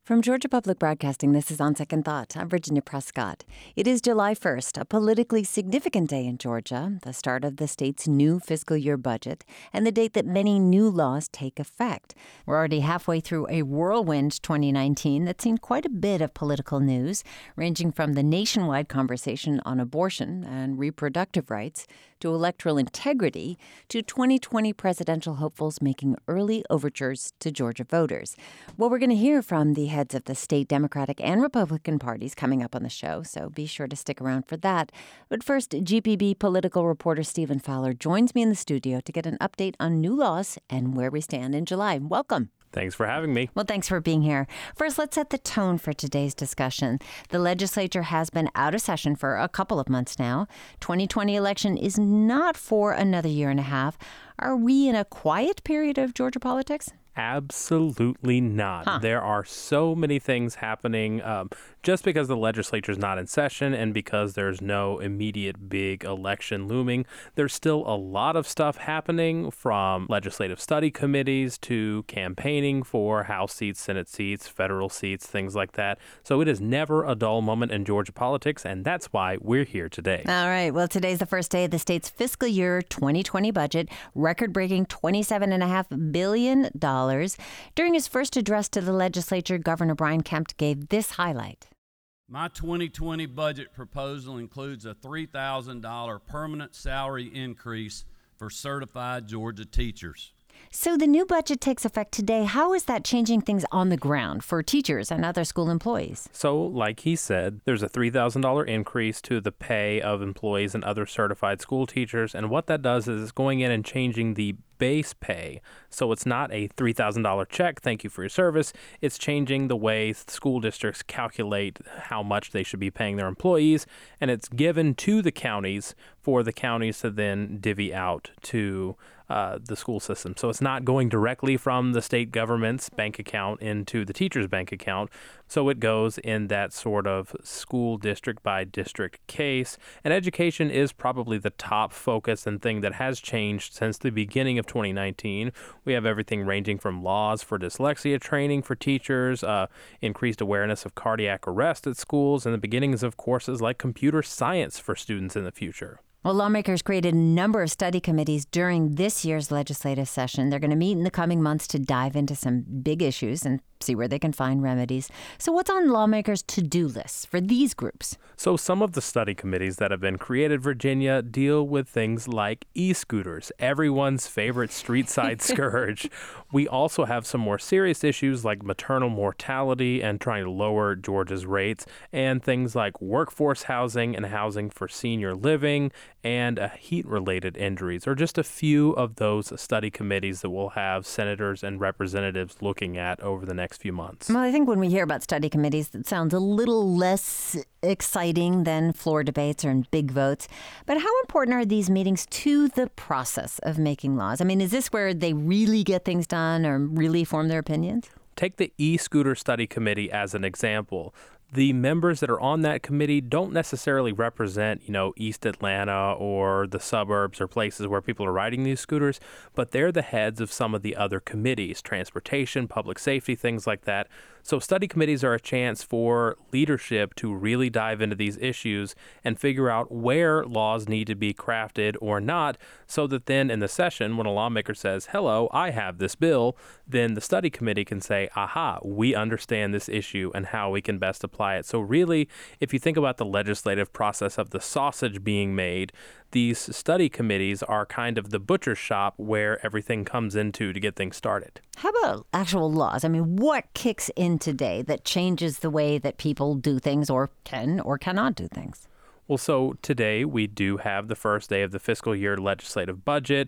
From Georgia Public Broadcasting, this is On Second Thought. I'm Virginia Prescott. It is July 1st, a politically significant day in Georgia, the start of the state's new fiscal year budget, and the date that many new laws take effect. We're already halfway through a whirlwind 2019 that's seen quite a bit of political news, ranging from the nationwide conversation on abortion and reproductive rights to electoral integrity to 2020 presidential hopefuls making early overtures to Georgia voters. Well, we're going to hear from the heads of the state Democratic and Republican parties coming up on the show, so be sure to stick around for that. But first, GPB political reporter Stephen Fowler joins me in the studio to get an update on new laws and where we stand in July. Welcome. Thanks for having me. Well, thanks for being here. First, let's set the tone for today's discussion. The legislature has been out of session for a couple of months now. 2020 election is not for another year and a half. Are we in a quiet period of Georgia politics? Absolutely not. There are so many things happening just because the legislature is not in session and because there's no immediate big election looming. There's still a lot of stuff happening, from legislative study committees to campaigning for House seats, Senate seats, federal seats, things like that. So it is never a dull moment in Georgia politics, and that's why we're here today. All right. Well, today's the first day of the state's fiscal year 2020 budget, record-breaking $27.5 billion. During his first address to the legislature, Governor Brian Kemp gave this highlight. My 2020 budget proposal includes a $3,000 permanent salary increase for certified Georgia teachers. So the new budget takes effect today. How is that changing things on the ground for teachers and other school employees? So, like he said, there's a $3,000 increase to the pay of employees and other certified school teachers. And what that does is it's going in and changing the base pay. So it's not a $3,000 check, thank you for your service. It's changing the way school districts calculate how much they should be paying their employees, and it's given to the counties for the counties to then divvy out to the school system. So it's not going directly from the state government's bank account into the teacher's bank account. So it goes in that sort of school district by district case. And education is probably the top focus and thing that has changed since the beginning of 2019. We have everything ranging from laws for dyslexia training for teachers, increased awareness of cardiac arrest at schools, and the beginnings of courses like computer science for students in the future. Well, lawmakers created a number of study committees during this year's legislative session. They're going to meet in the coming months to dive into some big issues and see where they can find remedies. So what's on lawmakers' to-do lists for these groups? So some of the study committees that have been created, Virginia, deal with things like e-scooters, everyone's favorite street side scourge. We also have some more serious issues like maternal mortality and trying to lower Georgia's rates, and things like workforce housing and housing for senior living, and heat-related injuries are just a few of those study committees that we'll have senators and representatives looking at over the next few months. Well, I think when we hear about study committees, it sounds a little less exciting than floor debates or big votes. But how important are these meetings to the process of making laws? I mean, is this where they really get things done or really form their opinions? Take the e-scooter study committee as an example. The members that are on that committee don't necessarily represent, East Atlanta or the suburbs or places where people are riding these scooters, but they're the heads of some of the other committees, transportation, public safety, things like that. So study committees are a chance for leadership to really dive into these issues and figure out where laws need to be crafted or not, so that then in the session, when a lawmaker says, hello, I have this bill, then the study committee can say, aha, we understand this issue and how we can best apply it. So really, if you think about the legislative process of the sausage being made, these study committees are kind of the butcher shop where everything comes into to get things started. How about actual laws? I mean, what kicks in today that changes the way that people do things or can or cannot do things? Well, so today we do have the first day of the fiscal year legislative budget.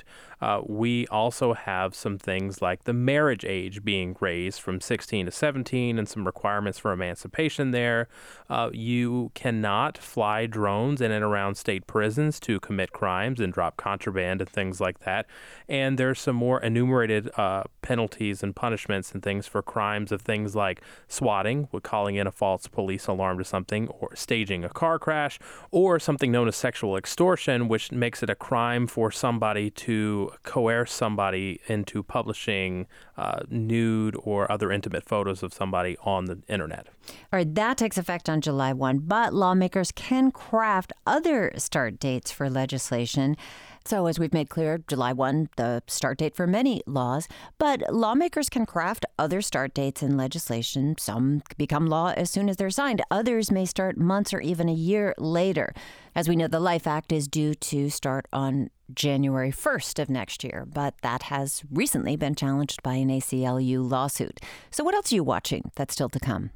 We also have some things like the marriage age being raised from 16 to 17 and some requirements for emancipation there. You cannot fly drones in and around state prisons to commit crimes and drop contraband and things like that. And there's some more enumerated penalties and punishments and things for crimes of things like swatting, calling in a false police alarm to something, or staging a car crash, or something known as sexual extortion, which makes it a crime for somebody to coerce somebody into publishing nude or other intimate photos of somebody on the internet. All right, that takes effect on July 1, but lawmakers can craft other start dates for legislation. So as we've made clear, July 1, the start date for many laws, but lawmakers can craft other start dates in legislation. Some become law as soon as they're signed. Others may start months or even a year later. As we know, the LIFE Act is due to start on January 1st of next year, but that has recently been challenged by an ACLU lawsuit. So what else are you watching that's still to come?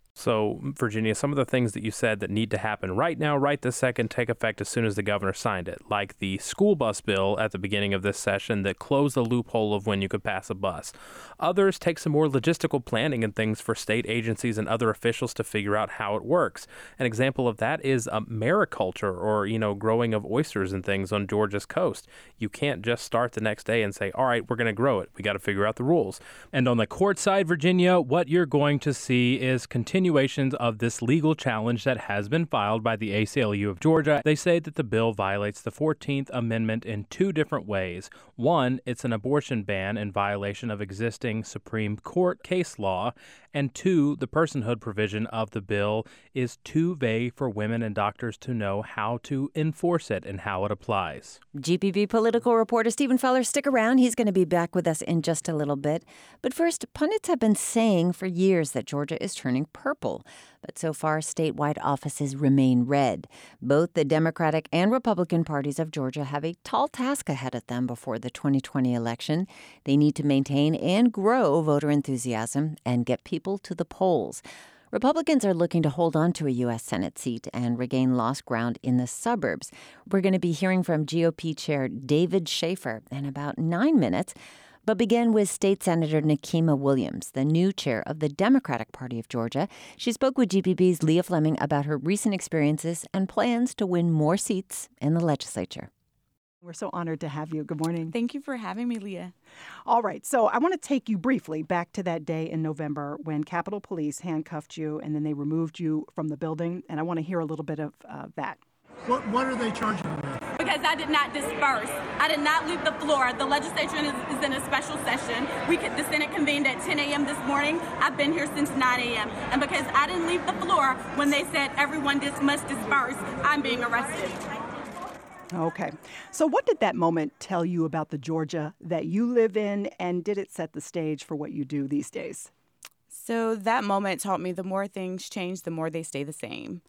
So, Virginia, some of the things that you said that need to happen right now, right this second, take effect as soon as the governor signed it, like the school bus bill at the beginning of this session that closed the loophole of when you could pass a bus. Others take some more logistical planning and things for state agencies and other officials to figure out how it works. An example of that is mariculture, or, growing of oysters and things on Georgia's coast. You can't just start the next day and say, all right, we're going to grow it. We got to figure out the rules. And on the court side, Virginia, what you're going to see is continuations of this legal challenge that has been filed by the ACLU of Georgia. They say that the bill violates the 14th Amendment in two different ways. One, it's an abortion ban in violation of existing Supreme Court case law. And two, the personhood provision of the bill is too vague for women and doctors to know how to enforce it and how it applies. GPB political reporter Stephen Feller, stick around. He's going to be back with us in just a little bit. But first, pundits have been saying for years that Georgia is turning purple. But so far, statewide offices remain red. Both the Democratic and Republican parties of Georgia have a tall task ahead of them before the 2020 election. They need to maintain and grow voter enthusiasm and get people to the polls. Republicans are looking to hold on to a U.S. Senate seat and regain lost ground in the suburbs. We're going to be hearing from GOP Chair David Schaefer in about 9 minutes. But begin with State Senator Nikema Williams, the new chair of the Democratic Party of Georgia. She spoke with GPB's Leah Fleming about her recent experiences and plans to win more seats in the legislature. We're so honored to have you. Good morning. Thank you for having me, Leah. All right. So I want to take you briefly back to that day in November when Capitol Police handcuffed you and then they removed you from the building. And I want to hear a little bit of that. What are they charging you with? Because I did not disperse. I did not leave the floor. The legislature is in a special session. The Senate convened at 10 a.m. this morning. I've been here since 9 a.m. And because I didn't leave the floor when they said everyone must disperse, I'm being arrested. Okay. So what did that moment tell you about the Georgia that you live in, and did it set the stage for what you do these days? So that moment taught me the more things change, the more they stay the same.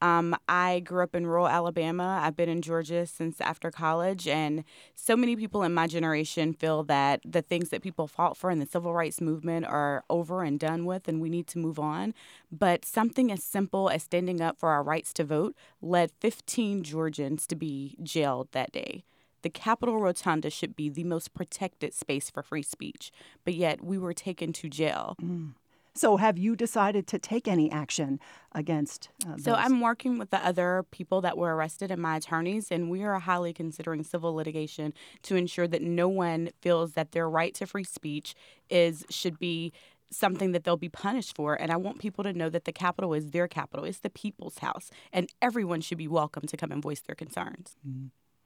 I grew up in rural Alabama. I've been in Georgia since after college, and so many people in my generation feel that the things that people fought for in the civil rights movement are over and done with, and we need to move on. But something as simple as standing up for our rights to vote led 15 Georgians to be jailed that day. The Capitol Rotunda should be the most protected space for free speech, but yet we were taken to jail. So have you decided to take any action against those? So I'm working with the other people that were arrested and my attorneys, and we are highly considering civil litigation to ensure that no one feels that their right to free speech should be something that they'll be punished for. And I want people to know that the Capitol is their Capitol. It's the people's house, and everyone should be welcome to come and voice their concerns. Mm-hmm.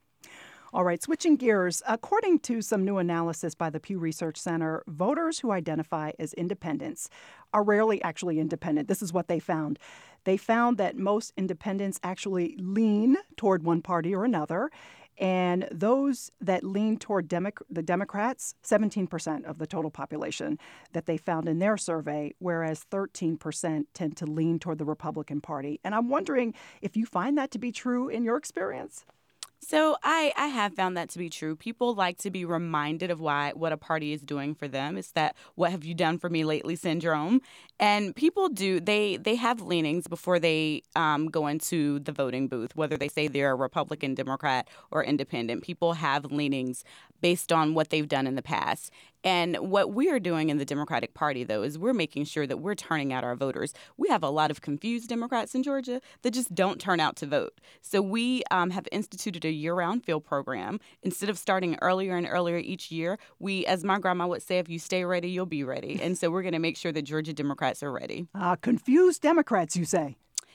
All right, switching gears. According to some new analysis by the Pew Research Center, voters who identify as independents are rarely actually independent. This is what they found. They found that most independents actually lean toward one party or another. And those that lean toward the Democrats, 17% of the total population that they found in their survey, whereas 13% tend to lean toward the Republican Party. And I'm wondering if you find that to be true in your experience? So I have found that to be true. People like to be reminded of what a party is doing for them. It's that "what have you done for me lately" syndrome. And people they have leanings before they go into the voting booth, whether they say they're a Republican, Democrat, or independent. People have leanings based on what they've done in the past. And what we are doing in the Democratic Party, though, is we're making sure that we're turning out our voters. We have a lot of confused Democrats in Georgia that just don't turn out to vote. So we have instituted a year-round field program. Instead of starting earlier and earlier each year, we, as my grandma would say, if you stay ready, you'll be ready. And so we're going to make sure that Georgia Democrats are ready. Confused Democrats, you say?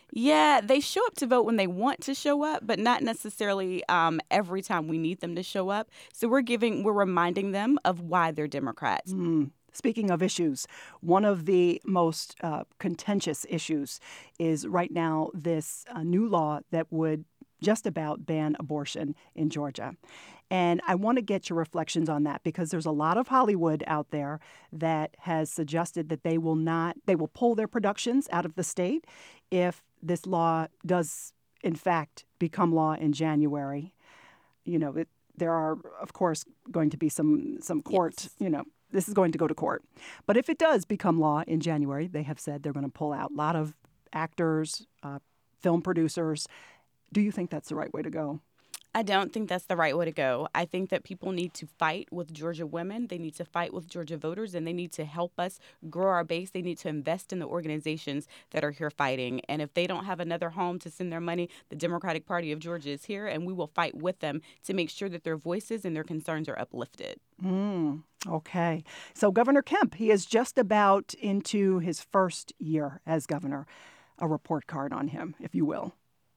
Yeah, they show up to vote when they want to show up, but not necessarily every time we need them to show up. So we're reminding them of why they're Democrats. Speaking of issues, one of the most contentious issues is right now this new law that would just about ban abortion in Georgia. And I want to get your reflections on that because there's a lot of Hollywood out there that has suggested that they will pull their productions out of the state if this law does, in fact, become law in January. There are, of course, going to be some court, Yes. This is going to go to court. But if it does become law in January, they have said they're going to pull out a lot of actors, film producers. Do you think that's the right way to go? I don't think that's the right way to go. I think that people need to fight with Georgia women. They need to fight with Georgia voters, and they need to help us grow our base. They need to invest in the organizations that are here fighting. And if they don't have another home to send their money, the Democratic Party of Georgia is here, and we will fight with them to make sure that their voices and their concerns are uplifted. Okay. So Governor Kemp, he is just about into his first year as governor. A report card on him, if you will.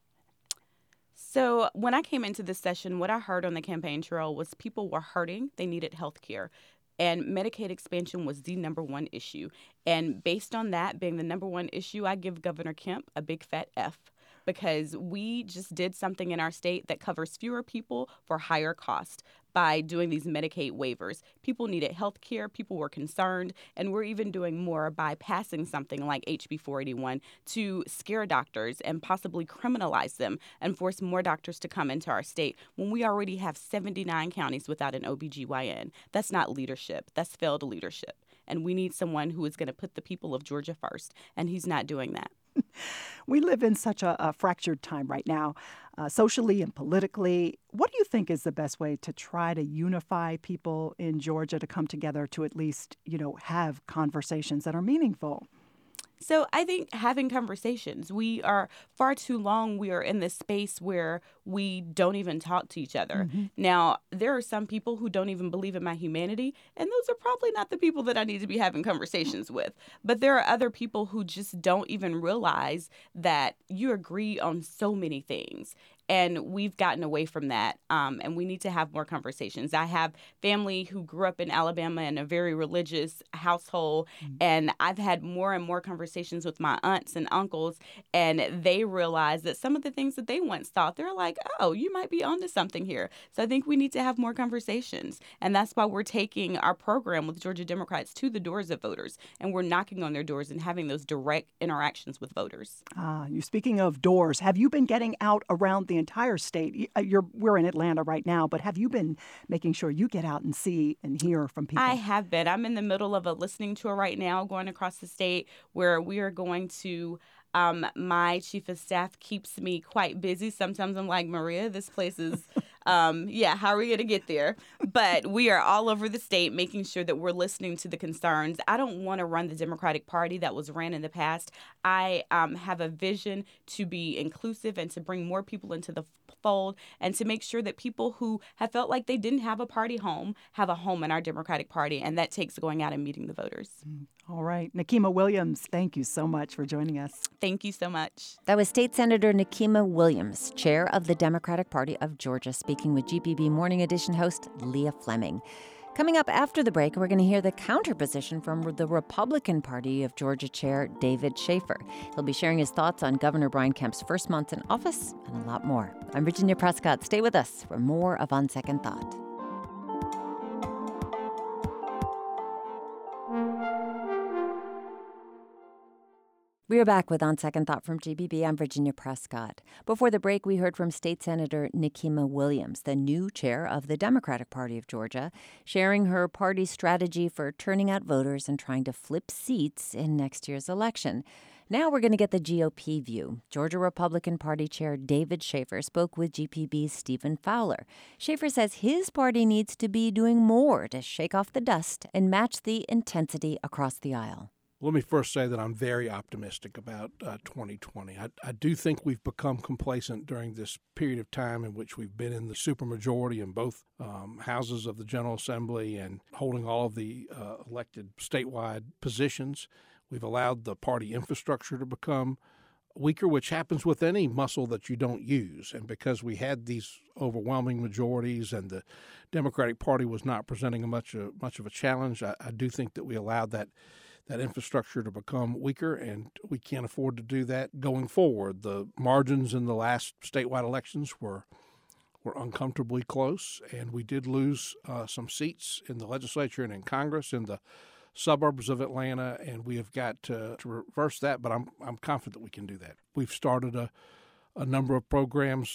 So when I came into this session, what I heard on the campaign trail was people were hurting. They needed health care. And Medicaid expansion was the number one issue. And based on that being the number one issue, I give Governor Kemp a big fat F because we just did something in our state that covers fewer people for higher cost by doing these Medicaid waivers. People needed health care, people were concerned, and we're even doing more by passing something like HB 481 to scare doctors and possibly criminalize them and force more doctors to come into our state when we already have 79 counties without an OBGYN. That's not leadership. That's failed leadership. And we need someone who is going to put the people of Georgia first, and he's not doing that. We live in such a fractured time right now, socially and politically. What do you think is the best way to try to unify people in Georgia to come together to at least, have conversations that are meaningful? So I think having conversations, we are far too long, we are in this space where we don't even talk to each other. Now, there are some people who don't even believe in my humanity, and those are probably not the people that I need to be having conversations with. But there are other people who just don't even realize that you agree on so many things. And we've gotten away from that, and we need to have more conversations. I have family who grew up in Alabama in a very religious household, and I've had more and more conversations with my aunts and uncles, and they realize that some of the things that they once thought, they're like, oh, you might be onto something here. So I think we need to have more conversations, and that's why we're taking our program with Georgia Democrats to the doors of voters, and we're knocking on their doors and having those direct interactions with voters. You're speaking of doors. Have you been getting out around the entire state? We're in Atlanta right now, but have you been making sure you get out and see and hear from people? I have been. I'm in the middle of a listening tour right now going across the state where we are going to my chief of staff keeps me quite busy. Sometimes I'm like, Maria, this place is, how are we going to get there? But we are all over the state making sure that we're listening to the concerns. I don't want to run the Democratic Party that was ran in the past. I have a vision to be inclusive and to bring more people into the fold and to make sure that people who have felt like they didn't have a party home have a home in our Democratic Party. And that takes going out and meeting the voters. All right. Nikema Williams, thank you so much for joining us. Thank you so much. That was State Senator Nikema Williams, chair of the Democratic Party of Georgia, speaking with GPB Morning Edition host Leah Fleming. Coming up after the break, we're going to hear the counterposition from the Republican Party of Georgia Chair David Shafer. He'll be sharing his thoughts on Governor Brian Kemp's first month in office and a lot more. I'm Virginia Prescott. Stay with us for more of On Second Thought. We are back with On Second Thought from GPB. I'm Virginia Prescott. Before the break, we heard from State Senator Nikema Williams, the new chair of the Democratic Party of Georgia, sharing her party's strategy for turning out voters and trying to flip seats in next year's election. Now we're going to get the GOP view. Georgia Republican Party Chair David Shafer spoke with GPB's Stephen Fowler. Shafer says his party needs to be doing more to shake off the dust and match the intensity across the aisle. Let me first say that I'm very optimistic about 2020. I do think we've become complacent during this period of time in which we've been in the supermajority in both houses of the General Assembly and holding all of the elected statewide positions. We've allowed the party infrastructure to become weaker, which happens with any muscle that you don't use. And because we had these overwhelming majorities and the Democratic Party was not presenting much of a challenge, I do think that we allowed that infrastructure to become weaker, and we can't afford to do that going forward. The margins in the last statewide elections were uncomfortably close, and we did lose some seats in the legislature and in Congress in the suburbs of Atlanta, and we have got to reverse that, but I'm confident that we can do that. We've started a number of programs.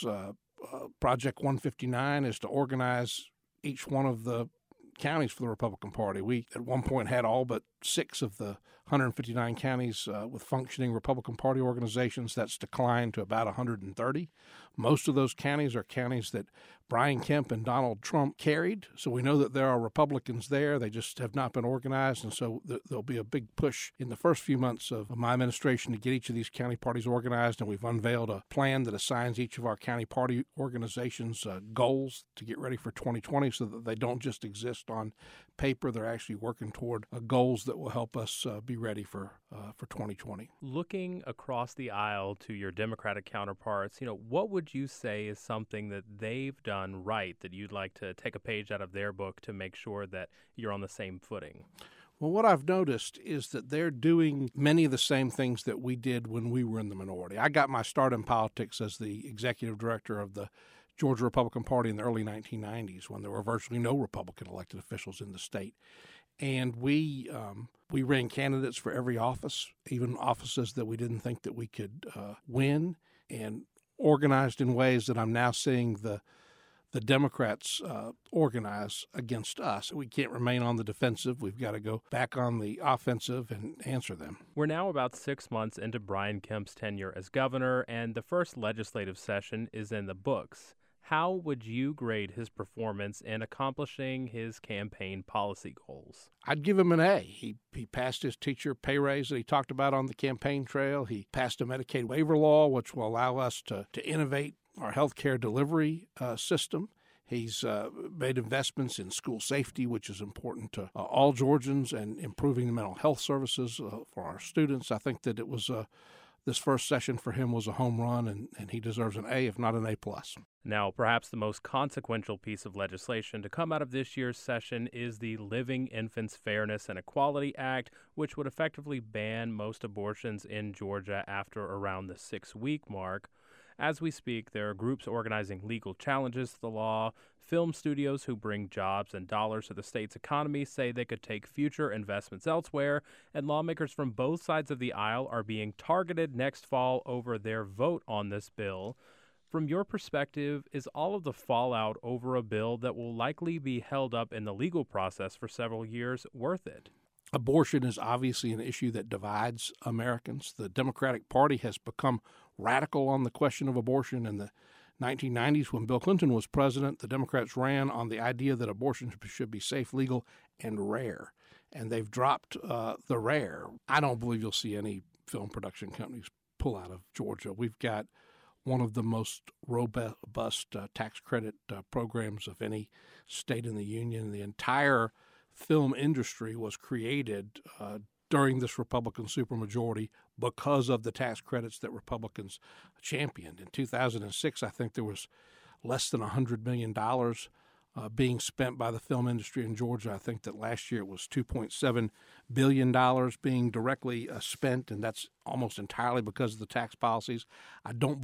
Project 159 is to organize each one of the counties for the Republican Party. We, at one point, had all but 6 of the 159 counties with functioning Republican Party organizations. That's declined to about 130. Most of those counties are counties that Brian Kemp and Donald Trump carried, so we know that there are Republicans there. They just have not been organized, and so there'll be a big push in the first few months of my administration to get each of these county parties organized, and we've unveiled a plan that assigns each of our county party organizations goals to get ready for 2020 so that they don't just exist on paper. They're actually working toward goals that will help us be ready for 2020. Looking across the aisle to your Democratic counterparts, what would you say is something that they've done right that you'd like to take a page out of their book to make sure that you're on the same footing? Well, what I've noticed is that they're doing many of the same things that we did when we were in the minority. I got my start in politics as the executive director of the Georgia Republican Party in the early 1990s when there were virtually no Republican elected officials in the state. And we ran candidates for every office, even offices that we didn't think that we could win, and organized in ways that I'm now seeing the Democrats organize against us. We can't remain on the defensive. We've got to go back on the offensive and answer them. We're now about 6 months into Brian Kemp's tenure as governor, and the first legislative session is in the books. How would you grade his performance in accomplishing his campaign policy goals? I'd give him an A. He passed his teacher pay raise that he talked about on the campaign trail. He passed a Medicaid waiver law, which will allow us to innovate our healthcare delivery system. He's made investments in school safety, which is important to all Georgians, and improving the mental health services for our students. I think that it was this first session for him was a home run, and he deserves an A, if not an A+. Now, perhaps the most consequential piece of legislation to come out of this year's session is the Living Infants Fairness and Equality Act, which would effectively ban most abortions in Georgia after around the 6-week mark. As we speak, there are groups organizing legal challenges to the law. Film studios who bring jobs and dollars to the state's economy say they could take future investments elsewhere, and lawmakers from both sides of the aisle are being targeted next fall over their vote on this bill. From your perspective, is all of the fallout over a bill that will likely be held up in the legal process for several years worth it? Abortion is obviously an issue that divides Americans. The Democratic Party has become radical on the question of abortion. In the 1990s, when Bill Clinton was president, the Democrats ran on the idea that abortion should be safe, legal, and rare. And they've dropped the rare. I don't believe you'll see any film production companies pull out of Georgia. We've got one of the most robust tax credit programs of any state in the union. The entire film industry was created during this Republican supermajority because of the tax credits that Republicans championed. In 2006, I think there was less than $100 million being spent by the film industry in Georgia. I think that last year it was $2.7 billion being directly spent, and that's almost entirely because of the tax policies. I think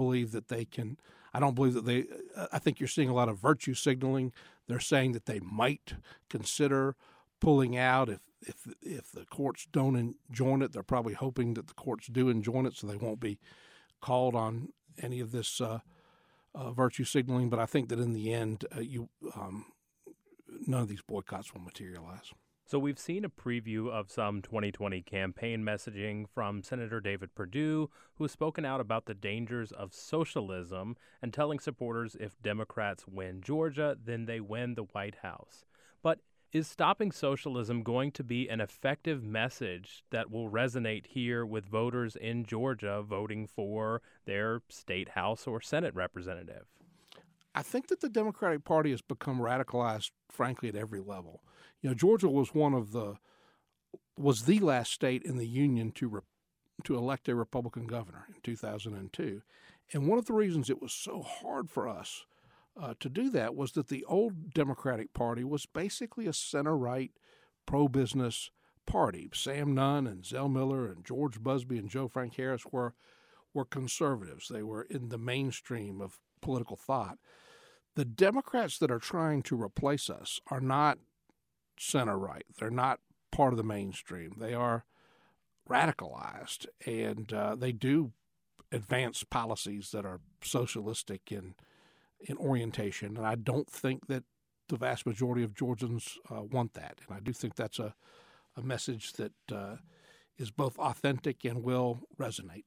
you're seeing a lot of virtue signaling. They're saying that they might consider pulling out if the courts don't enjoin it. They're probably hoping that the courts do enjoin it so they won't be called on any of this virtue signaling. But I think that in the end, none of these boycotts will materialize. So we've seen a preview of some 2020 campaign messaging from Senator David Perdue, who has spoken out about the dangers of socialism and telling supporters if Democrats win Georgia, then they win the White House. But is stopping socialism going to be an effective message that will resonate here with voters in Georgia voting for their state House or Senate representative? I think that the Democratic Party has become radicalized, frankly, at every level. Georgia was the last state in the union to to elect a Republican governor in 2002. And one of the reasons it was so hard for us to do that was that the old Democratic Party was basically a center-right, pro-business party. Sam Nunn and Zell Miller and George Busbee and Joe Frank Harris were conservatives. They were in the mainstream of political thought. The Democrats that are trying to replace us are not center-right. They're not part of the mainstream. They are radicalized, and they do advance policies that are socialistic in orientation. And I don't think that the vast majority of Georgians want that. And I do think that's a message that is both authentic and will resonate.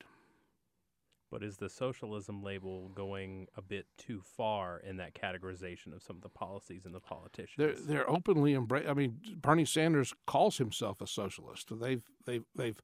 But is the socialism label going a bit too far in that categorization of some of the policies and the politicians? They're openly embraced. I mean, Bernie Sanders calls himself a socialist. They've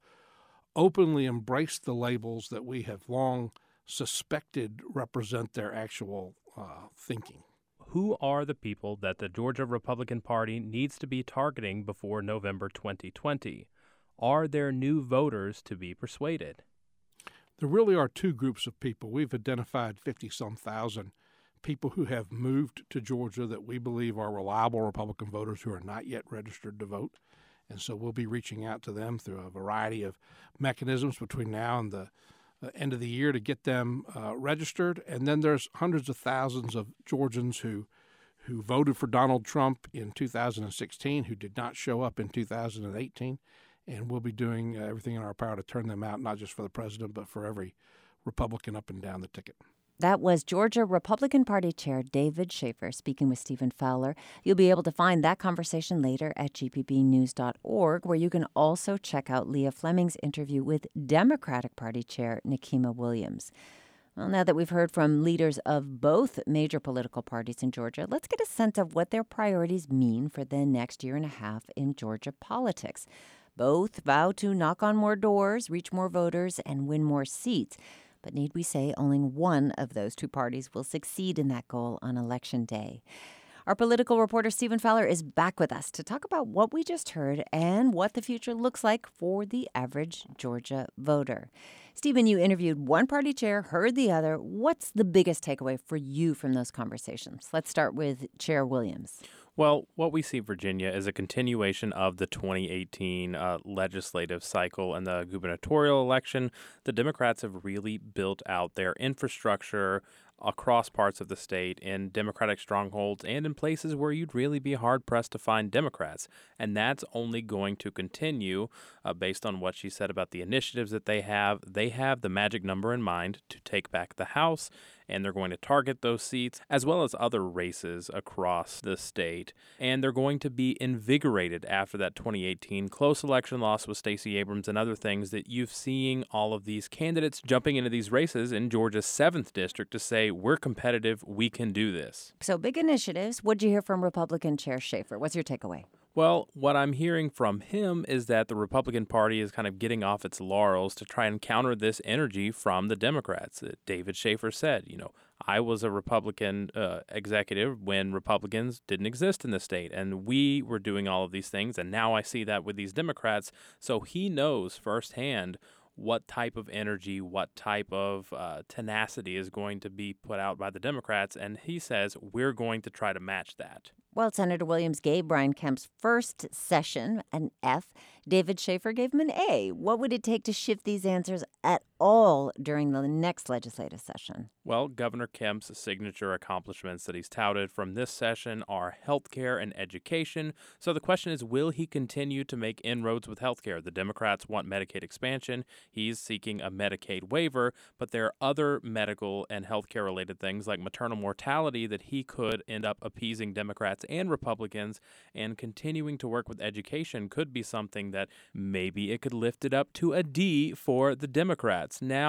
openly embraced the labels that we have long suspected represent their actual thinking. Who are the people that the Georgia Republican Party needs to be targeting before November 2020? Are there new voters to be persuaded? There really are two groups of people. We've identified 50-some thousand people who have moved to Georgia that we believe are reliable Republican voters who are not yet registered to vote. And so we'll be reaching out to them through a variety of mechanisms between now and the end of the year to get them registered. And then there's hundreds of thousands of Georgians who voted for Donald Trump in 2016 who did not show up in 2018. And we'll be doing everything in our power to turn them out, not just for the president, but for every Republican up and down the ticket. That was Georgia Republican Party Chair David Schaefer speaking with Stephen Fowler. You'll be able to find that conversation later at gpbnews.org, where you can also check out Leah Fleming's interview with Democratic Party Chair Nikema Williams. Well, now that we've heard from leaders of both major political parties in Georgia, let's get a sense of what their priorities mean for the next year and a half in Georgia politics. Both vow to knock on more doors, reach more voters, and win more seats. But need we say only one of those two parties will succeed in that goal on Election Day? Our political reporter Stephen Fowler is back with us to talk about what we just heard and what the future looks like for the average Georgia voter. Stephen, you interviewed one party chair, heard the other. What's the biggest takeaway for you from those conversations? Let's start with Chair Williams. Well, what we see, Virginia, is a continuation of the 2018 legislative cycle and the gubernatorial election. The Democrats have really built out their infrastructure across parts of the state in Democratic strongholds and in places where you'd really be hard-pressed to find Democrats. And that's only going to continue based on what she said about the initiatives that they have. They have the magic number in mind to take back the House, and they're going to target those seats as well as other races across the state. And they're going to be invigorated after that 2018 close election loss with Stacey Abrams and other things that you've seen all of these candidates jumping into these races in Georgia's 7th district to say, we're competitive, we can do this. So big initiatives. What'd you hear from Republican Chair Schaefer? What's your takeaway? Well, what I'm hearing from him is that the Republican Party is kind of getting off its laurels to try and counter this energy from the Democrats. David Schaefer said, I was a Republican executive when Republicans didn't exist in the state, and we were doing all of these things, and now I see that with these Democrats. So he knows firsthand what type of energy, what type of tenacity is going to be put out by the Democrats, and he says we're going to try to match that. Well, Senator Williams gave Brian Kemp's first session an F. David Schaefer gave him an A. What would it take to shift these answers at all during the next legislative session? Well, Governor Kemp's signature accomplishments that he's touted from this session are healthcare and education. So the question is, will he continue to make inroads with healthcare? The Democrats want Medicaid expansion. He's seeking a Medicaid waiver, but there are other medical and healthcare related things like maternal mortality that he could end up appeasing Democrats and Republicans, and continuing to work with education could be something that maybe it could lift it up to a D for the Democrats. Now,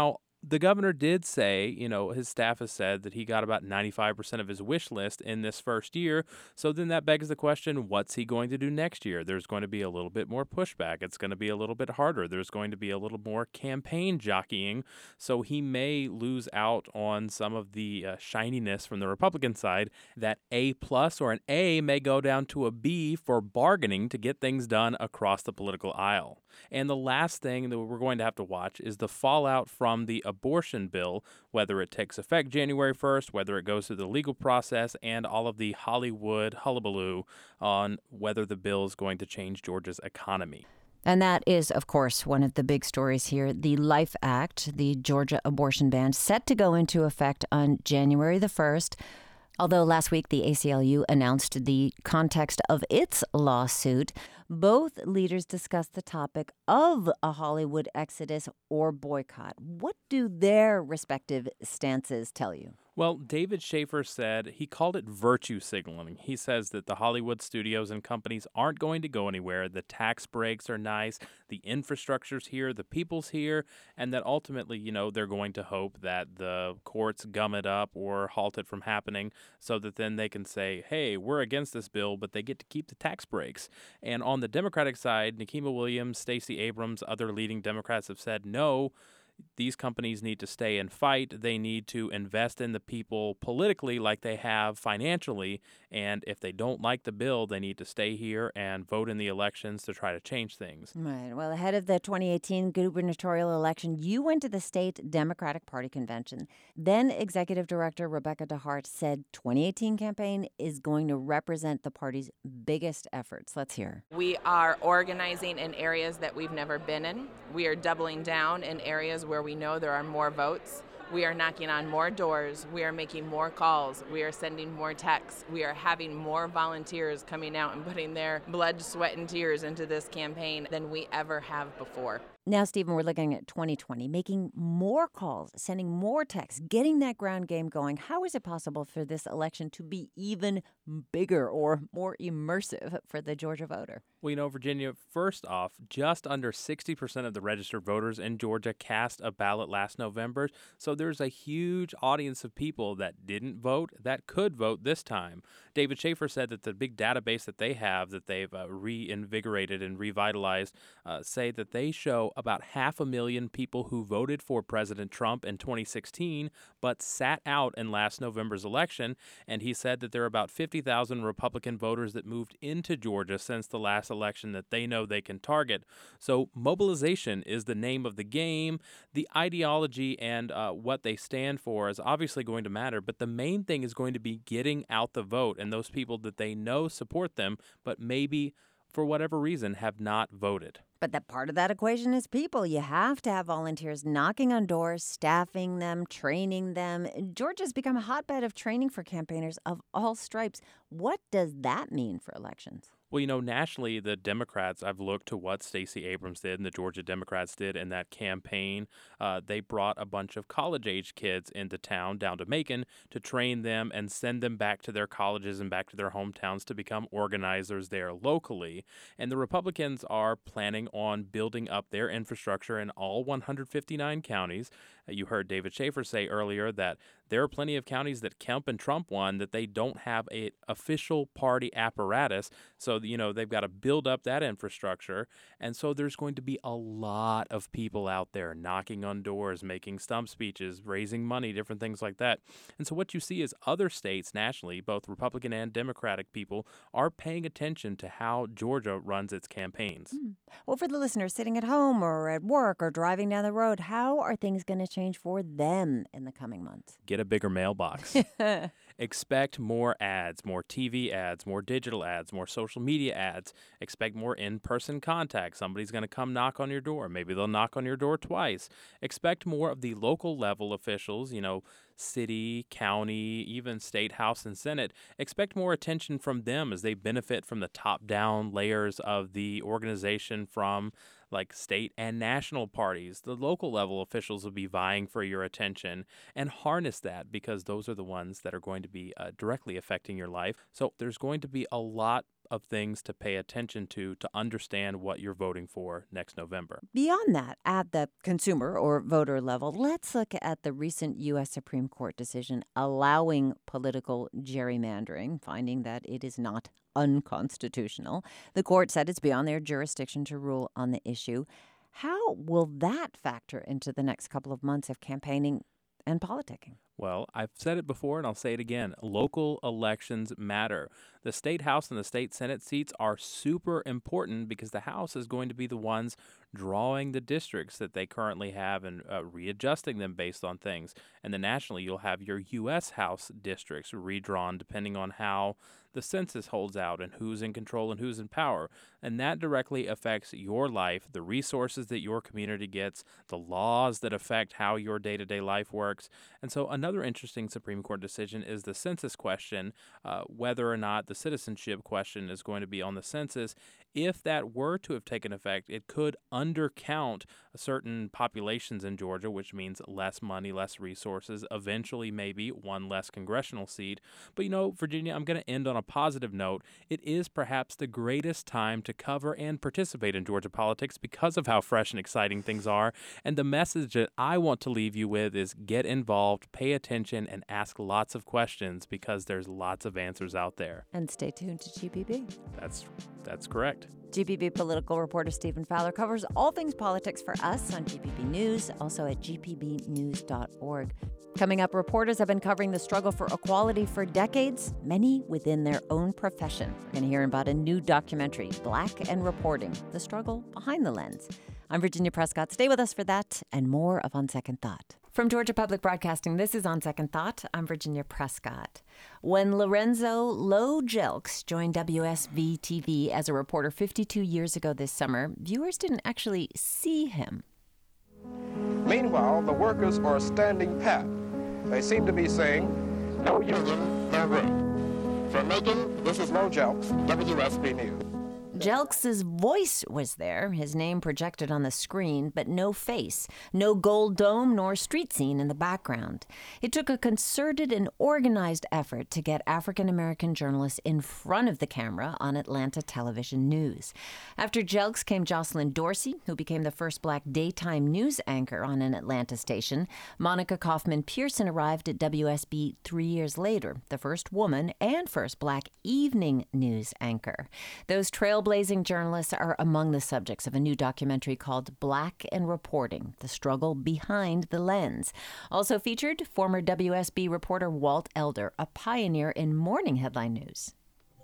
The governor did say, his staff has said that he got about 95% of his wish list in this first year. So then that begs the question, what's he going to do next year? There's going to be a little bit more pushback. It's going to be a little bit harder. There's going to be a little more campaign jockeying. So he may lose out on some of the shininess from the Republican side. That A+ or an A may go down to a B for bargaining to get things done across the political aisle. And the last thing that we're going to have to watch is the fallout from the abortion bill, whether it takes effect January 1st, whether it goes through the legal process, and all of the Hollywood hullabaloo on whether the bill is going to change Georgia's economy. And that is, of course, one of the big stories here. The LIFE Act, the Georgia abortion ban, set to go into effect on January the 1st. Although last week the ACLU announced the context of its lawsuit, both leaders discussed the topic of a Hollywood exodus or boycott. What do their respective stances tell you? Well, David Schaefer said he called it virtue signaling. He says that the Hollywood studios and companies aren't going to go anywhere. The tax breaks are nice. The infrastructure's here. The people's here. And that ultimately, they're going to hope that the courts gum it up or halt it from happening so that then they can say, hey, we're against this bill, but they get to keep the tax breaks. And on the Democratic side, Nikema Williams, Stacey Abrams, other leading Democrats have said, no, these companies need to stay and fight. They need to invest in the people politically like they have financially. And if they don't like the bill, they need to stay here and vote in the elections to try to change things. Right. Well, ahead of the 2018 gubernatorial election, you went to the state Democratic Party convention. Then Executive Director Rebecca DeHart said 2018 campaign is going to represent the party's biggest efforts. Let's hear. We are organizing in areas that we've never been in. We are doubling down in areas where we know there are more votes. We are knocking on more doors. We are making more calls. We are sending more texts. We are having more volunteers coming out and putting their blood, sweat, and tears into this campaign than we ever have before. Now, Stephen, we're looking at 2020, making more calls, sending more texts, getting that ground game going. How is it possible for this election to be even bigger or more immersive for the Georgia voter? Well, Virginia, first off, just under 60% of the registered voters in Georgia cast a ballot last November. So there's a huge audience of people that didn't vote that could vote this time. David Schaefer said that the big database that they have, that they've reinvigorated and revitalized, say that they show about 500,000 people who voted for President Trump in 2016 but sat out in last November's election. And he said that there are about 50,000 Republican voters that moved into Georgia since the last election that they know they can target. So mobilization is the name of the game. The ideology and what they stand for is obviously going to matter, but the main thing is going to be getting out the vote and those people that they know support them, but maybe for whatever reason have not voted. But that part of that equation is people. You have to have volunteers knocking on doors, staffing them, training them. Georgia's become a hotbed of training for campaigners of all stripes. What does that mean for elections? Well, nationally, the Democrats, I've looked to what Stacey Abrams did and the Georgia Democrats did in that campaign. They brought a bunch of college-age kids into town, down to Macon, to train them and send them back to their colleges and back to their hometowns to become organizers there locally. And the Republicans are planning on building up their infrastructure in all 159 counties. You heard David Schaefer say earlier that there are plenty of counties that Kemp and Trump won that they don't have an official party apparatus. So, they've got to build up that infrastructure. And so there's going to be a lot of people out there knocking on doors, making stump speeches, raising money, different things like that. And so what you see is other states nationally, both Republican and Democratic people, are paying attention to how Georgia runs its campaigns. Well, for the listeners sitting at home or at work or driving down the road, how are things going to change for them in the coming months? Get a bigger mailbox. Expect more ads, more TV ads, more digital ads, more social media ads. Expect more in-person contact. Somebody's going to come knock on your door. Maybe they'll knock on your door twice. Expect more of the local level officials, city, county, even state, house, and Senate. Expect more attention from them as they benefit from the top-down layers of the organization from like state and national parties. The local level officials will be vying for your attention, and harness that because those are the ones that are going to be directly affecting your life. So there's going to be a lot of things to pay attention to understand what you're voting for next November. Beyond that, at the consumer or voter level, let's look at the recent U.S. Supreme Court decision allowing political gerrymandering, finding that it is not unconstitutional. The court said it's beyond their jurisdiction to rule on the issue. How will that factor into the next couple of months of campaigning and politicking? Well, I've said it before and I'll say it again. Local elections matter. The state house and the state senate seats are super important because the House is going to be the ones drawing the districts that they currently have and readjusting them based on things. And then nationally, you'll have your U.S. House districts redrawn depending on how the census holds out and who's in control and who's in power. And that directly affects your life, the resources that your community gets, the laws that affect how your day-to-day life works. And so another interesting Supreme Court decision is the census question, whether or not the citizenship question is going to be on the census. If that were to have taken effect, it could undercount certain populations in Georgia, which means less money, less resources, eventually maybe one less congressional seat. But, Virginia, I'm going to end on a positive note. It is perhaps the greatest time to cover and participate in Georgia politics because of how fresh and exciting things are. And the message that I want to leave you with is get involved, pay attention, and ask lots of questions because there's lots of answers out there. And stay tuned to GPB. That's correct. GPB political reporter Stephen Fowler covers all things politics for us on GPB News, also at gpbnews.org. Coming up, reporters have been covering the struggle for equality for decades, many within their own profession. We're going to hear about a new documentary, Black and Reporting, the struggle behind the lens. I'm Virginia Prescott. Stay with us for that and more of On Second Thought. From Georgia Public Broadcasting, this is On Second Thought. I'm Virginia Prescott. When Lorenzo Lo Jelks joined WSB-TV as a reporter 52 years ago this summer, viewers didn't actually see him. Meanwhile, the workers are standing pat. They seem to be saying, "No union, no room." From Macon, this is Lo Jelks, WSB News. Jelks' voice was there, his name projected on the screen, but no face, no gold dome nor street scene in the background. It took a concerted and organized effort to get African-American journalists in front of the camera on Atlanta television news. After Jelks came Jocelyn Dorsey, who became the first Black daytime news anchor on an Atlanta station. Monica Kaufman Pearson arrived at WSB 3 years later, the first woman and first Black evening news anchor. Those trailblazing journalists are among the subjects of a new documentary called Black and Reporting, the struggle behind the lens. Also featured, former WSB reporter Walt Elder, a pioneer in morning headline news.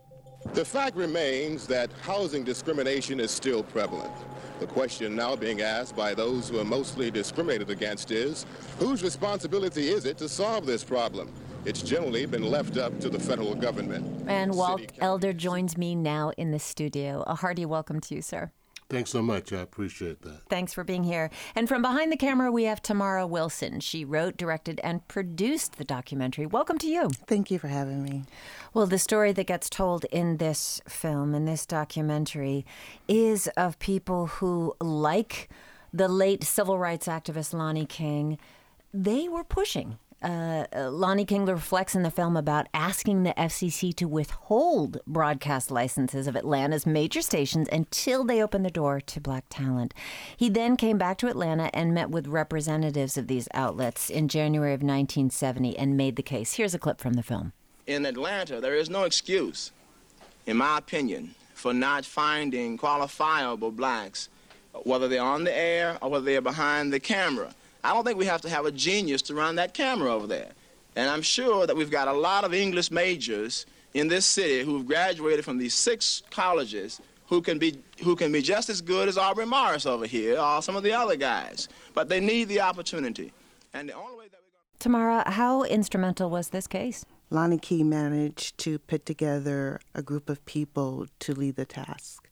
The fact remains that housing discrimination is still prevalent. The question now being asked by those who are mostly discriminated against is, whose responsibility is it to solve this problem? It's generally been left up to the federal government. And Walt Elder joins me now in the studio. A hearty welcome to you, sir. Thanks so much. I appreciate that. Thanks for being here. And from behind the camera, we have Tamara Wilson. She wrote, directed, and produced the documentary. Welcome to you. Thank you for having me. Well, the story that gets told in this film, in this documentary, is of people who, like the late civil rights activist Lonnie King, they were pushing. Lonnie King reflects in the film about asking the FCC to withhold broadcast licenses of Atlanta's major stations until they opened the door to Black talent. He then came back to Atlanta and met with representatives of these outlets in January of 1970 and made the case. Here's a clip from the film. In Atlanta, there is no excuse, in my opinion, for not finding qualifiable blacks, whether they're on the air or whether they're behind the camera. I don't think we have to have a genius to run that camera over there. And I'm sure that we've got a lot of English majors in this city who've graduated from these 6 colleges who can be just as good as Aubrey Morris over here or some of the other guys. But they need the opportunity. And the only way that we're going to... Tamara, how instrumental was this case? Lonnie King managed to put together a group of people to lead the task.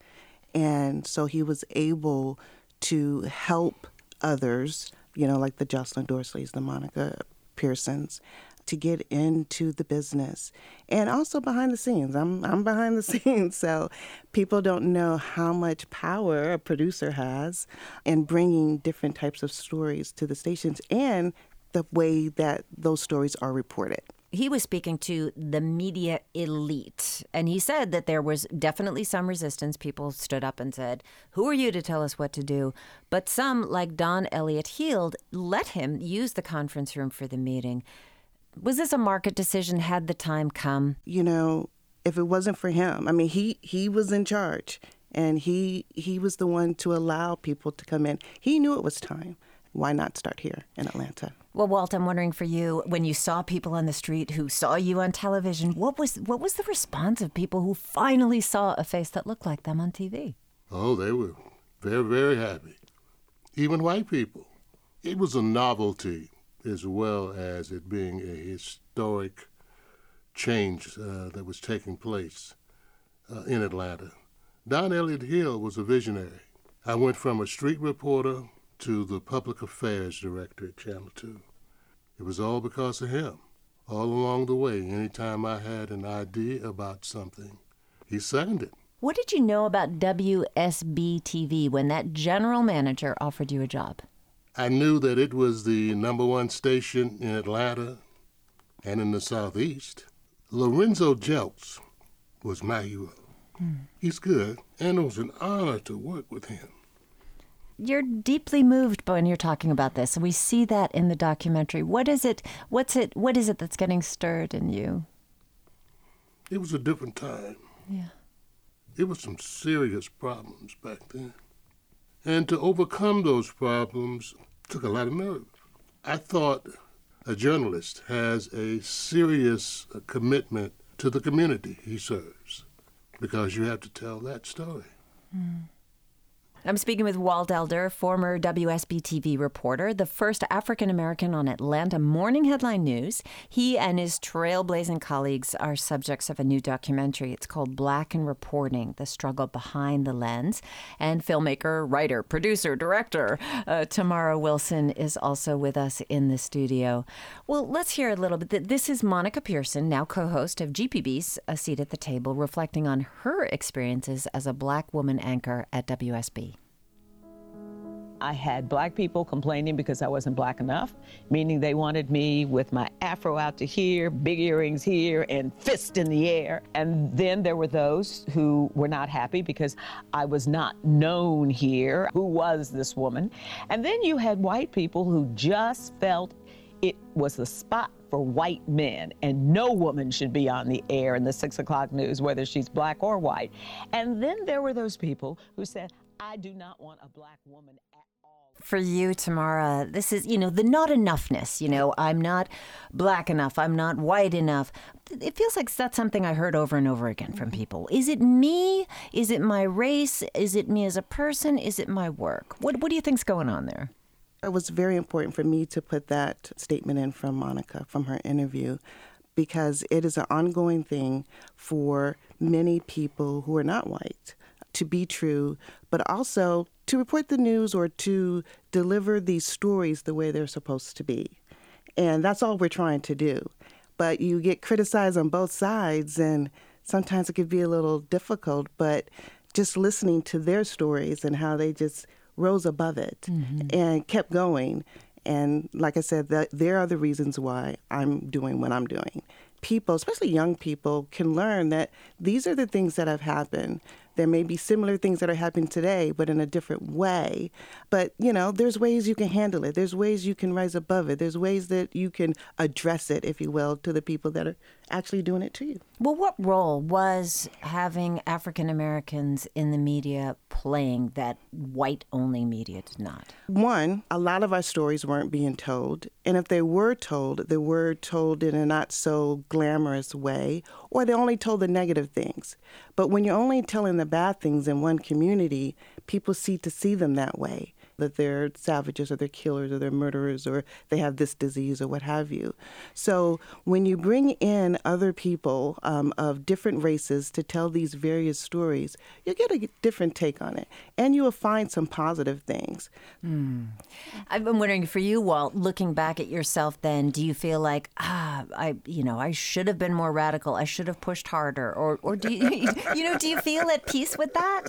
And so he was able to help others, like the Jocelyn Dorseys, the Monica Pearsons, to get into the business. And also behind the scenes. I'm behind the scenes, so people don't know how much power a producer has in bringing different types of stories to the stations and the way that those stories are reported. He was speaking to the media elite, and he said that there was definitely some resistance. People stood up and said, "Who are you to tell us what to do?" But some, like Don Elliott Heald, let him use the conference room for the meeting. Was this a market decision? Had the time come? You know, if it wasn't for him, I mean, he was in charge, and he was the one to allow people to come in. He knew it was time. Why not start here in Atlanta? Well, Walt, I'm wondering for you, when you saw people on the street who saw you on television, what was the response of people who finally saw a face that looked like them on TV? Oh, they were very, very happy. Even white people. It was a novelty as well as it being a historic change that was taking place in Atlanta. Don Elliott Heald was a visionary. I went from a street reporter to the public affairs director at Channel 2. It was all because of him. All along the way, anytime I had an idea about something, he seconded. What did you know about WSB-TV when that general manager offered you a job? I knew that it was the #1 station in Atlanta and in the Southeast. Lorenzo Jelks was my hero. He's good, and it was an honor to work with him. You're deeply moved when you're talking about this. We see that in the documentary. What is it that's getting stirred in you? It was a different time. Yeah. It was some serious problems back then. And to overcome those problems took a lot of nerve. I thought a journalist has a serious commitment to the community he serves, because you have to tell that story. I'm speaking with Walt Elder, former WSB-TV reporter, the first African-American on Atlanta morning headline news. He and his trailblazing colleagues are subjects of a new documentary. It's called Black in Reporting, The Struggle Behind the Lens. And filmmaker, writer, producer, director Tamara Wilson is also with us in the studio. Well, let's hear a little bit. This is Monica Pearson, now co-host of GPB's A Seat at the Table, reflecting on her experiences as a Black woman anchor at WSB. I had Black people complaining because I wasn't Black enough, meaning they wanted me with my afro out to here, big earrings here, and fist in the air. And then there were those who were not happy because I was not known here. Who was this woman? And then you had white people who just felt it was the spot for white men, and no woman should be on the air in the 6 o'clock news, whether she's Black or white. And then there were those people who said, I do not want a Black woman at all. For you, Tamara, this is, the not enoughness. I'm not Black enough. I'm not white enough. It feels like that's something I heard over and over again from people. Is it me? Is it my race? Is it me as a person? Is it my work? What do you think's going on there? It was very important for me to put that statement in from Monica, from her interview, because it is an ongoing thing for many people who are not white to be true, but also to report the news or to deliver these stories the way they're supposed to be. And that's all we're trying to do. But you get criticized on both sides, and sometimes it could be a little difficult, but just listening to their stories and how they just rose above it and kept going. And like I said, there are the reasons why I'm doing what I'm doing. People, especially young people, can learn that these are the things that have happened. There may be similar things that are happening today, but in a different way. But, there's ways you can handle it. There's ways you can rise above it. There's ways that you can address it, if you will, to the people that are actually doing it to you. Well, what role was having African Americans in the media playing that white-only media did not? One, a lot of our stories weren't being told. And if they were told, they were told in a not so glamorous way, or they only told the negative things. But when you're only telling the bad things in one community, people see them that way, that they're savages or they're killers or they're murderers or they have this disease or what have you. So when you bring in other people of different races to tell these various stories, you get a different take on it, and you will find some positive things. I've been wondering for you, Walt, looking back at yourself then, do you feel like, I should have been more radical, I should have pushed harder, or do you, do you feel at peace with that?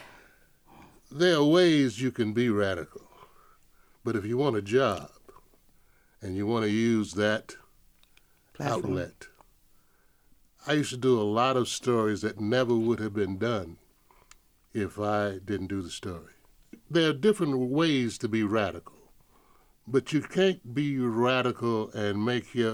There are ways you can be radical, but if you want a job and you want to use that outlet. I used to do a lot of stories that never would have been done if I didn't do the story. There are different ways to be radical, but you can't be radical and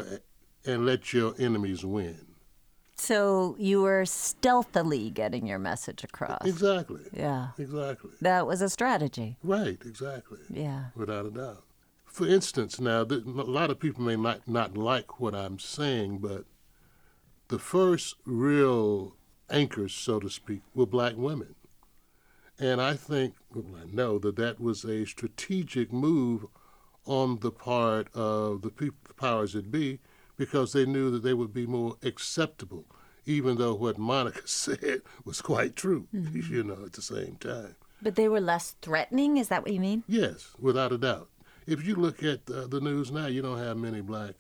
let your enemies win. So you were stealthily getting your message across. Exactly. Yeah. Exactly. That was a strategy. Right, exactly. Yeah. Without a doubt. For instance, now, a lot of people may not like what I'm saying, but the first real anchors, so to speak, were black women. And I know that was a strategic move on the part of the powers that be, because they knew that they would be more acceptable, even though what Monica said was quite true, at the same time. But they were less threatening? Is that what you mean? Yes, without a doubt. If you look at the news now, you don't have many black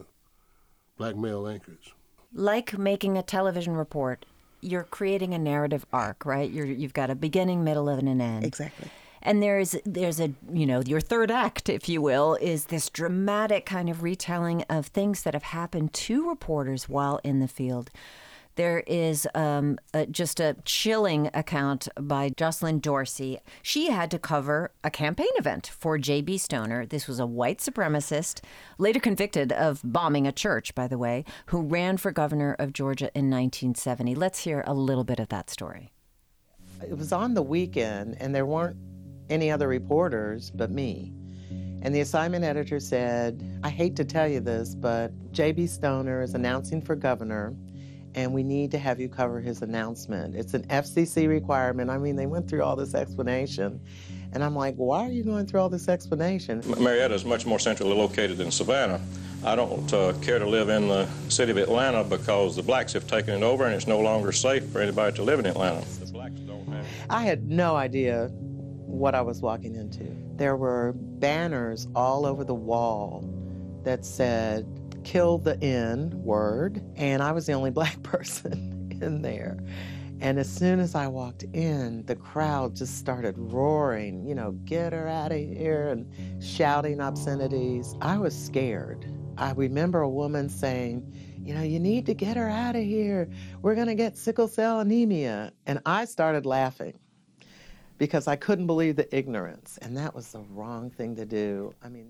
male anchors. Like making a television report, you're creating a narrative arc, right? You've got a beginning, middle, and an end. Exactly. And there's a, your third act, if you will, is this dramatic kind of retelling of things that have happened to reporters while in the field. There is just a chilling account by Jocelyn Dorsey. She had to cover a campaign event for J.B. Stoner. This was a white supremacist, later convicted of bombing a church, by the way, who ran for governor of Georgia in 1970. Let's hear a little bit of that story. It was on the weekend, and there weren't any other reporters but me. And the assignment editor said, I hate to tell you this, but J.B. Stoner is announcing for governor, and we need to have you cover his announcement. It's an FCC requirement. I mean, they went through all this explanation. And I'm like, why are you going through all this explanation? Marietta is much more centrally located than Savannah. I don't care to live in the city of Atlanta because the blacks have taken it over and it's no longer safe for anybody to live in Atlanta. The blacks don't have it. I had no idea what I was walking into. There were banners all over the wall that said, kill the N word, and I was the only black person in there. And as soon as I walked in, the crowd just started roaring, get her out of here, and shouting obscenities. I was scared. I remember a woman saying, you need to get her out of here. We're going to get sickle cell anemia. And I started laughing because I couldn't believe the ignorance, and that was the wrong thing to do.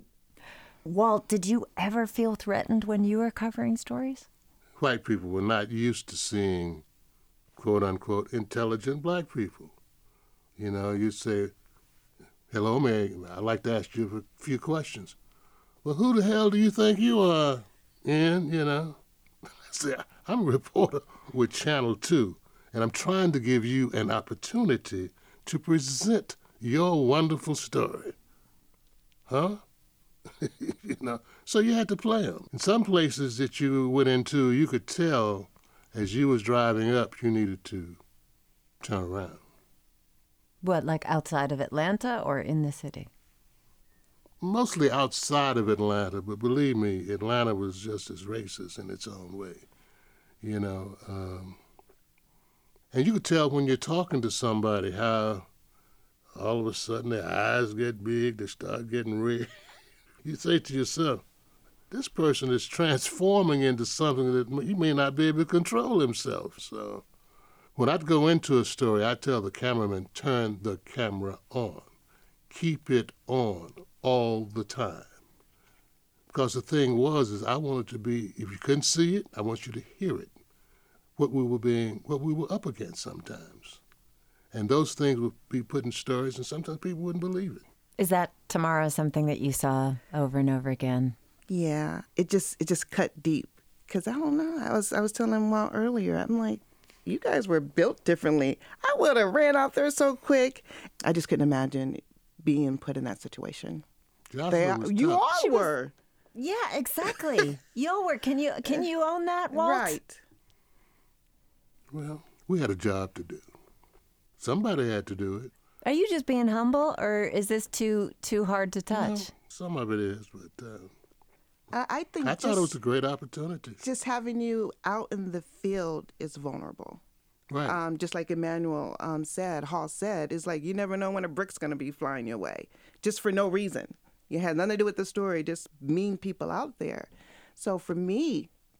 Walt, did you ever feel threatened when you were covering stories? White people were not used to seeing, quote unquote, intelligent black people. You'd say, hello, Mary, I'd like to ask you a few questions. Well, who the hell do you think you are? I say, I'm a reporter with Channel 2, and I'm trying to give you an opportunity to present your wonderful story. Huh? So you had to play them. In some places that you went into, you could tell as you was driving up, you needed to turn around. What, like outside of Atlanta or in the city? Mostly outside of Atlanta, but believe me, Atlanta was just as racist in its own way, And you could tell when you're talking to somebody how all of a sudden their eyes get big, they start getting red. You say to yourself, this person is transforming into something that he may not be able to control himself. So when I'd go into a story, I'd tell the cameraman, turn the camera on. Keep it on all the time. Because the thing is I wanted to be, if you couldn't see it, I want you to hear it. What we were up against sometimes. And those things would be put in stories, and sometimes people wouldn't believe it. Is that, Tamara, something that you saw over and over again? Yeah, it just cut deep. Because I don't know, I was telling him earlier, I'm like, you guys were built differently. I would have ran out there so quick. I just couldn't imagine being put in that situation. You all were. Yeah, exactly. You were. Can you own that, Walt? Right. Well, we had a job to do. Somebody had to do it. Are you just being humble, or is this too hard to touch? No, some of it is, but I thought it was a great opportunity. Just having you out in the field is vulnerable. Right. Just like Emmanuel Hall said, it's like you never know when a brick's going to be flying your way, just for no reason. You had nothing to do with the story, just mean people out there. So for me,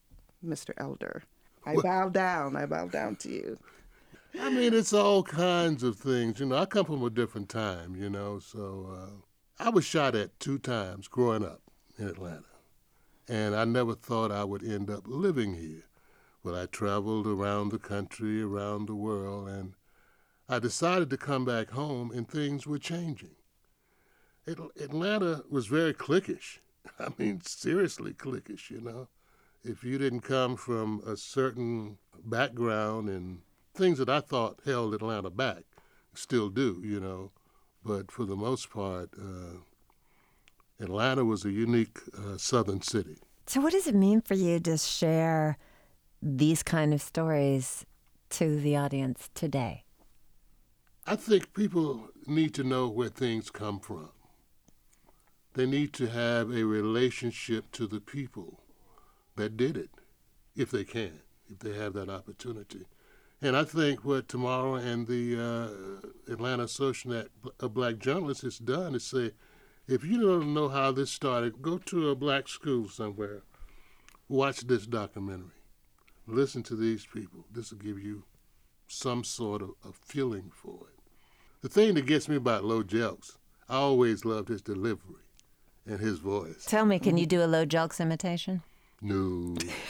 Mr. Elder. I bow down to you. I mean, it's all kinds of things. I come from a different time, so I was shot at 2 times growing up in Atlanta. And I never thought I would end up living here. But I traveled around the country, around the world, and I decided to come back home, and things were changing. Atlanta was very cliquish. I mean, seriously cliquish, If you didn't come from a certain background and things that I thought held Atlanta back, still do, But for the most part, Atlanta was a unique southern city. So what does it mean for you to share these kind of stories to the audience today? I think people need to know where things come from. They need to have a relationship to the people that did it, if they can, if they have that opportunity. And I think what Tamara and the Atlanta Association of Black Journalists has done is say, if you don't know how this started, go to a black school somewhere, watch this documentary, listen to these people. This will give you some sort of a feeling for it. The thing that gets me about Low Jelks, I always loved his delivery and his voice. Tell me, can you do a Low Jelks imitation? No.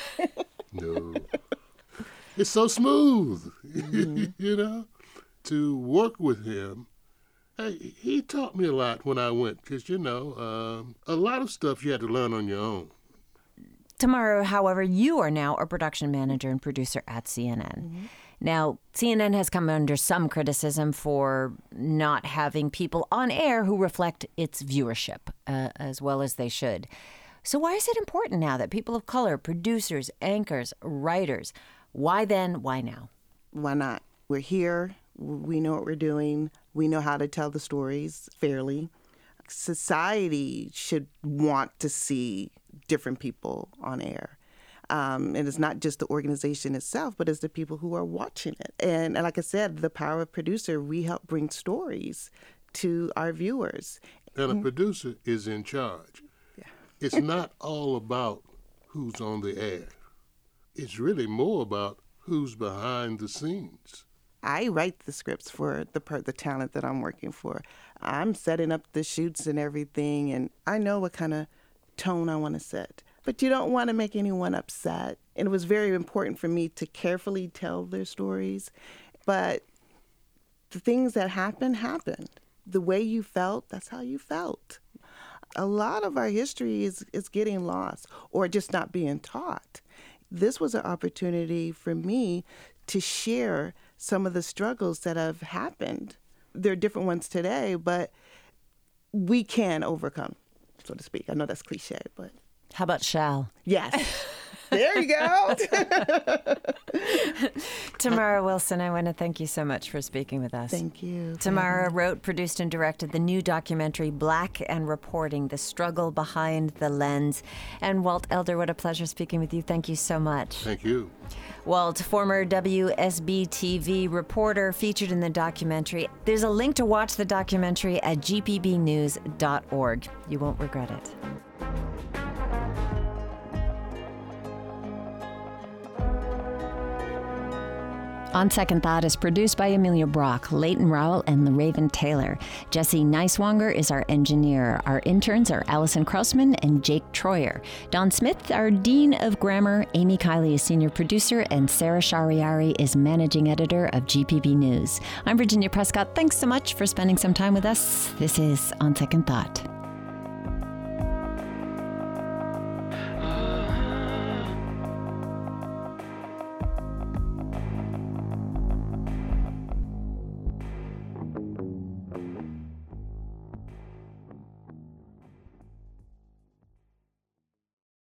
It's so smooth, to work with him. Hey, he taught me a lot when I went, because, a lot of stuff you had to learn on your own. Tamara, however, you are now a production manager and producer at CNN. Mm-hmm. Now, CNN has come under some criticism for not having people on air who reflect its viewership as well as they should. So why is it important now that people of color, producers, anchors, writers, why then, why now? Why not? We're here. We know what we're doing. We know how to tell the stories fairly. Society should want to see different people on air. And it's not just the organization itself, but it's the people who are watching it. And like I said, the power of producer, we help bring stories to our viewers. And a producer is in charge. Yeah. It's not all about who's on the air. It's really more about who's behind the scenes. I write the scripts for the talent that I'm working for. I'm setting up the shoots and everything, and I know what kind of tone I want to set. But you don't want to make anyone upset. And it was very important for me to carefully tell their stories. But the things that happened. The way you felt, that's how you felt. A lot of our history is getting lost or just not being taught. This was an opportunity for me to share some of the struggles that have happened. There are different ones today, but we can overcome, so to speak. I know that's cliche, but... How about shall? Yes. There you go. Tamara Wilson, I want to thank you so much for speaking with us. Thank you. Tamara wrote, produced, and directed the new documentary Black and Reporting, The Struggle Behind the Lens. And Walt Elder, what a pleasure speaking with you. Thank you so much. Thank you. Walt, former WSB-TV reporter, featured in the documentary. There's a link to watch the documentary at gpbnews.org. You won't regret it. On Second Thought is produced by Amelia Brock, Leighton Rowell, and LaRaven Taylor. Jesse Neiswanger is our engineer. Our interns are Allison Krausman and Jake Troyer. Don Smith, our Dean of Grammar. Amy Kiley is senior producer, and Sarah Shariari is managing editor of GPB News. I'm Virginia Prescott. Thanks so much for spending some time with us. This is On Second Thought.